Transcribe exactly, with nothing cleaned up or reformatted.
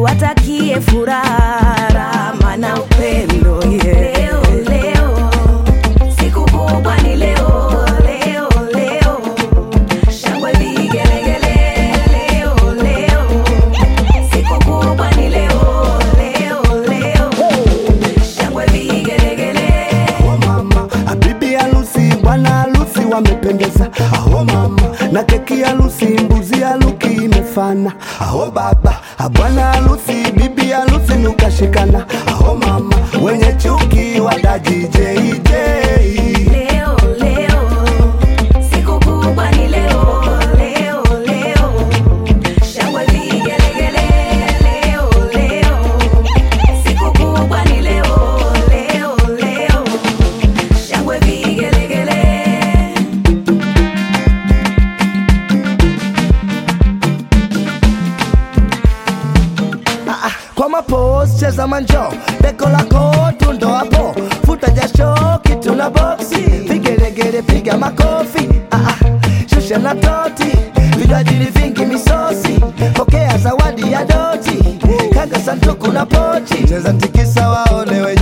tuwatakie furaha na upendo, yeah. Leo, leo, siku kubwa ni leo, leo, leo. Shangwe vigelegele, leo, leo. Siku kubwa ni leo, leo, leo. Shangwe vigelegele. Oh mama, bibi harusi, bwana harusi wamependeza. Oh mama, na keki harusi, mbuzi haruki imefana. Oh baba, bwana harusi, bibi harusi nukashikana. Oh mama, wenye chuki wadaji J J. Leo, leo, siku kubwa ni leo, leo, leo. Shangwe vigelegele, leo, leo. Siku kubwa ni leo, leo, leo. Shangwe vigelegele. Kwa mapos cheza manjo, deko lako tundo hapo. Futa jasho kitu na boxi, vigelegele piga makofi. Ah ah, shusha na toti, vinywaji vingi misosi. Pokea zawadi ya doti, kanga sanduku na pochi. Cheza tikisa waone wenye